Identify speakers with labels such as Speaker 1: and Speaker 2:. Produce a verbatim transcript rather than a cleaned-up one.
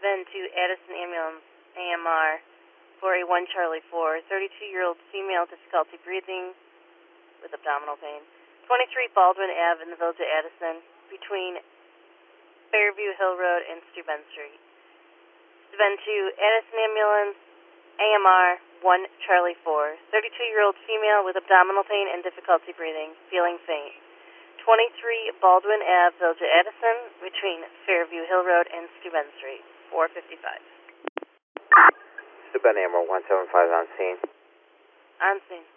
Speaker 1: Then to Addison Ambulance, A M R, four A one Charlie four, thirty-two-year-old female, difficulty breathing with abdominal pain. twenty-three Baldwin Avenue in the village of Addison, between Fairview Hill Road and Steuben Street. Then to Addison Ambulance, A M R, one Charlie four, thirty-two-year-old female with abdominal pain and difficulty breathing, feeling faint. twenty-three Baldwin Avenue, village of Addison, between Fairview Hill Road and Steuben Street, four fifty-five.
Speaker 2: Steuben Amber one seven five on scene.
Speaker 1: On scene.